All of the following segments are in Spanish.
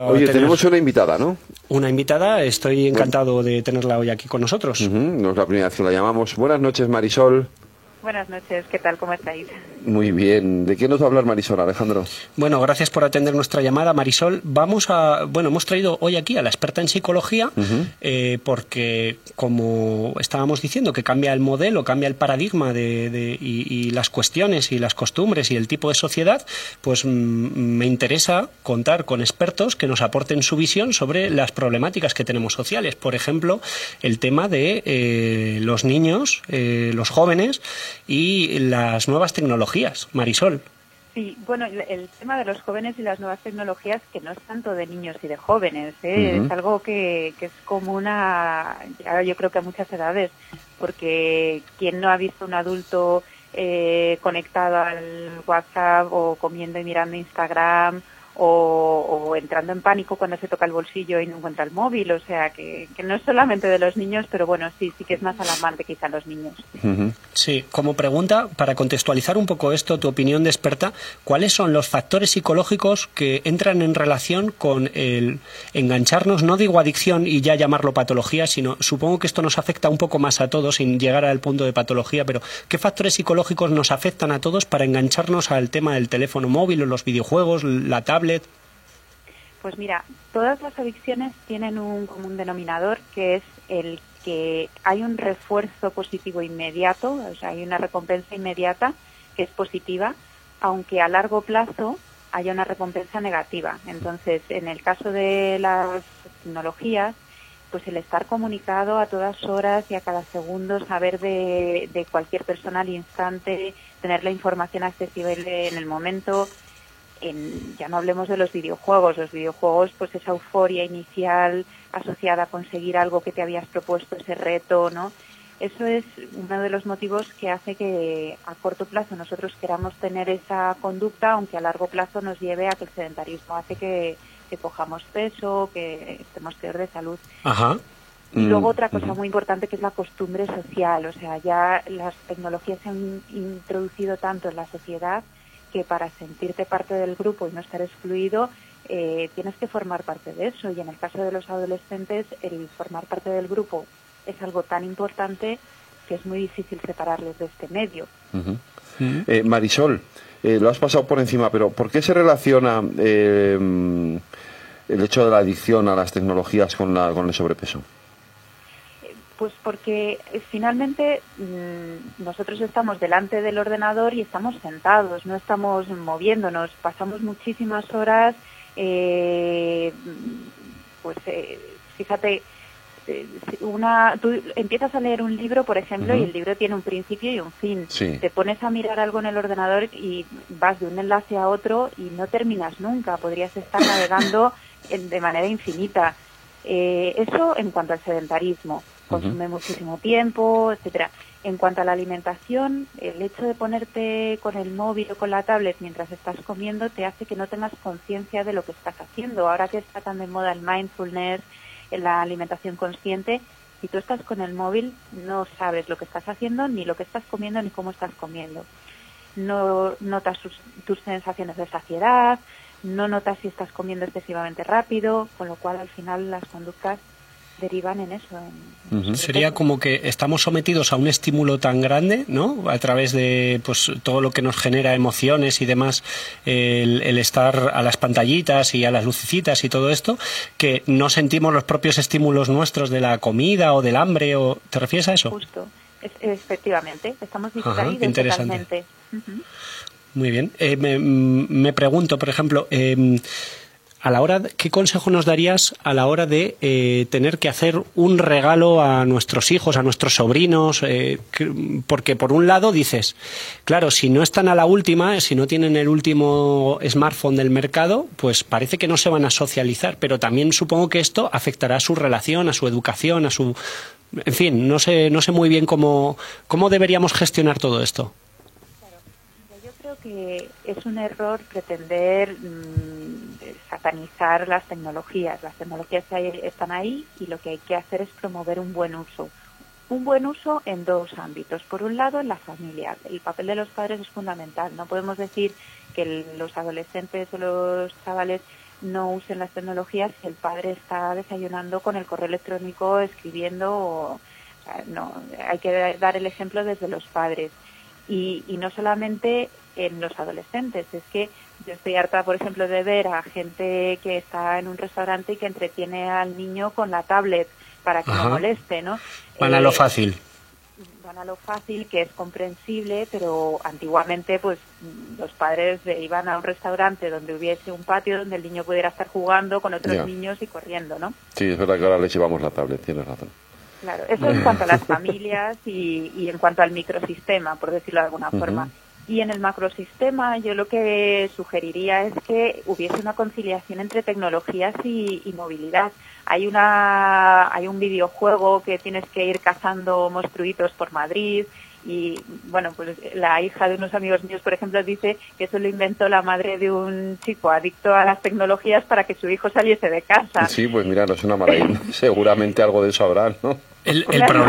Oye, tenemos una invitada, ¿no? Una invitada, estoy encantado de tenerla hoy aquí con nosotros. No es la primera vez que la llamamos. Buenas noches, Marisol. Buenas noches, ¿qué tal? ¿Cómo estáis? Muy bien. ¿De qué nos va a hablar Marisol, Alejandro? Bueno, gracias por atender nuestra llamada, Marisol. Hemos traído hoy aquí a la experta en psicología, porque como estábamos diciendo, que cambia el modelo, cambia el paradigma y las cuestiones y las costumbres y el tipo de sociedad, pues me interesa contar con expertos que nos aporten su visión sobre las problemáticas que tenemos sociales. Por ejemplo, el tema de los niños, los jóvenes y las nuevas tecnologías. Marisol. Sí, bueno, el tema de los jóvenes y las nuevas tecnologías, que no es tanto de niños y de jóvenes, es algo que es común yo creo que a muchas edades, porque ¿quién no ha visto un adulto conectado al WhatsApp o comiendo y mirando Instagram o entrando en pánico cuando se toca el bolsillo y no encuentra el móvil? O sea, que no es solamente de los niños, pero bueno, sí que es más alarmante quizá los niños. Sí, como pregunta, para contextualizar un poco esto, tu opinión de experta, ¿cuáles son los factores psicológicos que entran en relación con el engancharnos? No digo adicción y ya llamarlo patología, sino supongo que esto nos afecta un poco más a todos sin llegar al punto de patología, pero ¿qué factores psicológicos nos afectan a todos para engancharnos al tema del teléfono móvil o los videojuegos, la tablet? Pues mira, todas las adicciones tienen un común denominador, que es el que hay un refuerzo positivo inmediato, o sea, hay una recompensa inmediata que es positiva, aunque a largo plazo haya una recompensa negativa. Entonces, en el caso de las tecnologías, pues el estar comunicado a todas horas y a cada segundo, saber de cualquier persona al instante, tener la información accesible en el momento. Ya no hablemos de los videojuegos, pues esa euforia inicial asociada a conseguir algo que te habías propuesto, ese reto, ¿no? Eso es uno de los motivos que hace que a corto plazo nosotros queramos tener esa conducta, aunque a largo plazo nos lleve a que el sedentarismo hace que cojamos peso, que estemos peor de salud. Ajá. Y luego otra cosa muy importante, que es la costumbre social. O sea, ya las tecnologías se han introducido tanto en la sociedad que para sentirte parte del grupo y no estar excluido, tienes que formar parte de eso. Y en el caso de los adolescentes, el formar parte del grupo es algo tan importante que es muy difícil separarles de este medio. Marisol, lo has pasado por encima, pero ¿por qué se relaciona el hecho de la adicción a las tecnologías con el sobrepeso? Pues porque finalmente nosotros estamos delante del ordenador y estamos sentados, no estamos moviéndonos, pasamos muchísimas horas, fíjate, tú empiezas a leer un libro, por ejemplo, y el libro tiene un principio y un fin. Sí. Te pones a mirar algo en el ordenador y vas de un enlace a otro y no terminas nunca, podrías estar navegando de manera infinita. Eso en cuanto al sedentarismo. Consume muchísimo tiempo, etcétera. En cuanto a la alimentación, el hecho de ponerte con el móvil o con la tablet mientras estás comiendo te hace que no tengas conciencia de lo que estás haciendo. Ahora que está tan de moda el mindfulness, la alimentación consciente, si tú estás con el móvil no sabes lo que estás haciendo, ni lo que estás comiendo, ni cómo estás comiendo. No notas tus sensaciones de saciedad, no notas si estás comiendo excesivamente rápido, con lo cual al final las conductas derivan en eso. Sería como que estamos sometidos a un estímulo tan grande, ¿no? A través de pues todo lo que nos genera emociones y demás, el estar a las pantallitas y a las lucecitas y todo esto, que no sentimos los propios estímulos nuestros de la comida o del hambre. O ¿te refieres a eso? Justo, efectivamente, estamos distraídos totalmente. Muy bien. Me pregunto, por ejemplo, ¿qué consejo nos darías a la hora de tener que hacer un regalo a nuestros hijos, a nuestros sobrinos? Porque por un lado dices, claro, si no están a la última, si no tienen el último smartphone del mercado, pues parece que no se van a socializar, pero también supongo que esto afectará a su relación, a su educación, en fin, no sé muy bien cómo deberíamos gestionar todo esto. Yo creo que es un error pretender satanizar las tecnologías. Las tecnologías están ahí y lo que hay que hacer es promover un buen uso. Un buen uso en dos ámbitos. Por un lado, en la familia. El papel de los padres es fundamental. No podemos decir que los adolescentes o los chavales no usen las tecnologías si el padre está desayunando con el correo electrónico, escribiendo. O sea, no, hay que dar el ejemplo desde los padres. Y no solamente en los adolescentes, es que yo estoy harta, por ejemplo, de ver a gente que está en un restaurante y que entretiene al niño con la tablet para que no moleste, ¿no? Van a lo fácil. Van a lo fácil, que es comprensible, pero antiguamente pues los padres iban a un restaurante donde hubiese un patio donde el niño pudiera estar jugando con otros niños y corriendo, ¿no? Sí, es verdad que ahora les llevamos la tablet, tienes razón. Claro, eso en cuanto a las familias y en cuanto al microsistema, por decirlo de alguna forma. Y en el macrosistema yo lo que sugeriría es que hubiese una conciliación entre tecnologías y movilidad. Hay un videojuego que tienes que ir cazando monstruitos por Madrid y, bueno, pues la hija de unos amigos míos, por ejemplo, dice que eso lo inventó la madre de un chico adicto a las tecnologías para que su hijo saliese de casa. Sí, pues mira, no es una maravilla. Seguramente algo de eso habrá, ¿no? El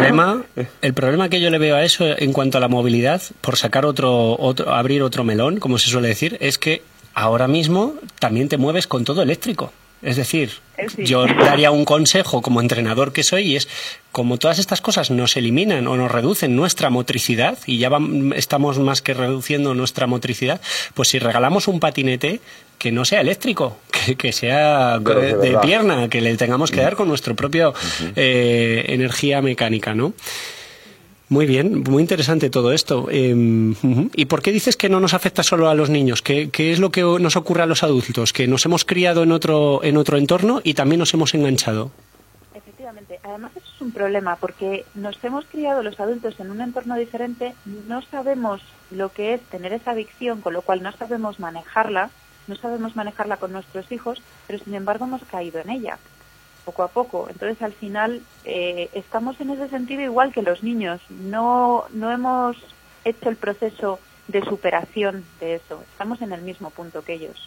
problema que yo le veo a eso en cuanto a la movilidad, por sacar abrir otro melón, como se suele decir, es que ahora mismo también te mueves con todo eléctrico. Es decir, yo daría un consejo como entrenador que soy, y es, como todas estas cosas nos eliminan o nos reducen nuestra motricidad, y ya estamos más que reduciendo nuestra motricidad, pues si regalamos un patinete, que no sea eléctrico, que sea de pierna, que le tengamos que dar con nuestra propia energía mecánica, ¿no? Muy bien, muy interesante todo esto. ¿Y por qué dices que no nos afecta solo a los niños? ¿Qué es lo que nos ocurre a los adultos? Que nos hemos criado en otro entorno y también nos hemos enganchado. Efectivamente. Además, eso es un problema, porque nos hemos criado los adultos en un entorno diferente, no sabemos lo que es tener esa adicción, con lo cual no sabemos manejarla con nuestros hijos, pero sin embargo hemos caído en ella poco a poco. Entonces, al final, estamos en ese sentido igual que los niños. No hemos hecho el proceso de superación de eso. Estamos en el mismo punto que ellos.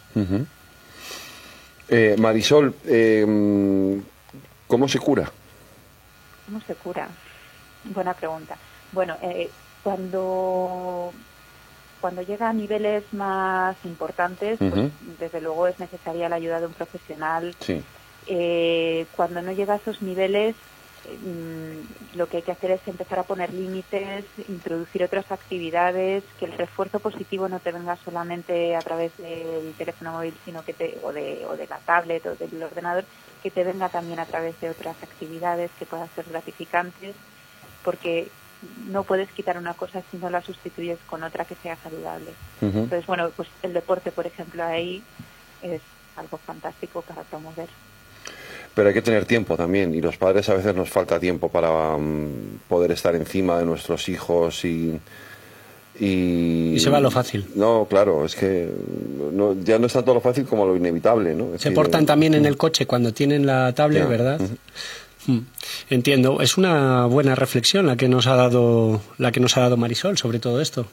Marisol, ¿cómo se cura? ¿Cómo se cura? Buena pregunta. Bueno, cuando llega a niveles más importantes, pues, desde luego es necesaria la ayuda de un profesional. Sí. Cuando no llega a esos niveles, lo que hay que hacer es empezar a poner límites, introducir otras actividades, que el refuerzo positivo no te venga solamente a través del teléfono móvil, sino o de la tablet o del ordenador, que te venga también a través de otras actividades que puedan ser gratificantes, porque no puedes quitar una cosa si no la sustituyes con otra que sea saludable. Entonces, bueno, pues el deporte, por ejemplo, ahí es algo fantástico para promover. Pero hay que tener tiempo también, y los padres a veces nos falta tiempo para poder estar encima de nuestros hijos y se va a lo fácil. No, claro, es que ya no es tanto lo fácil como lo inevitable, ¿no? Se portan también en el coche cuando tienen la tablet, ¿verdad? Entiendo. Es una buena reflexión la que nos ha dado Marisol sobre todo esto.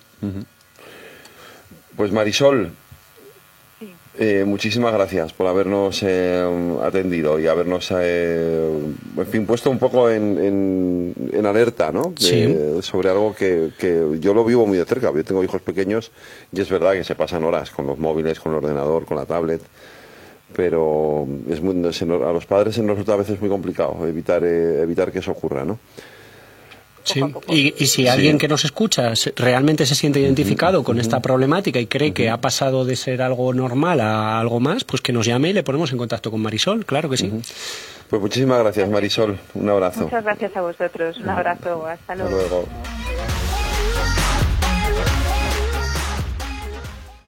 Pues Marisol, muchísimas gracias por habernos atendido y habernos, en fin, puesto un poco en alerta, ¿no? Sobre algo que yo lo vivo muy de cerca. Yo tengo hijos pequeños y es verdad que se pasan horas con los móviles, con el ordenador, con la tablet, pero a los padres se nos resulta a veces muy complicado evitar que eso ocurra, ¿no? Sí, y si alguien que nos escucha realmente se siente identificado con esta problemática y cree que ha pasado de ser algo normal a algo más, pues que nos llame y le ponemos en contacto con Marisol, claro que sí. Pues muchísimas gracias, Marisol. Un abrazo. Muchas gracias a vosotros. Un abrazo. Hasta luego. Hasta luego.